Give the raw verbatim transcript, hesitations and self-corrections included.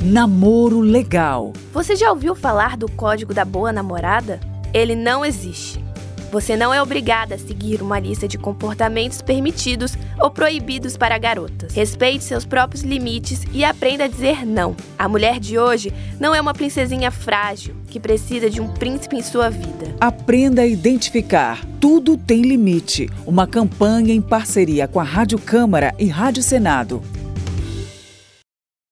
Namoro legal. Você já ouviu falar do Código da Boa Namorada? Ele não existe. Você não é obrigada a seguir uma lista de comportamentos permitidos ou proibidos para garotas. Respeite seus próprios limites e aprenda a dizer não. A mulher de hoje não é uma princesinha frágil que precisa de um príncipe em sua vida. Aprenda a identificar. Tudo tem limite. Uma campanha em parceria com a Rádio Câmara e Rádio Senado.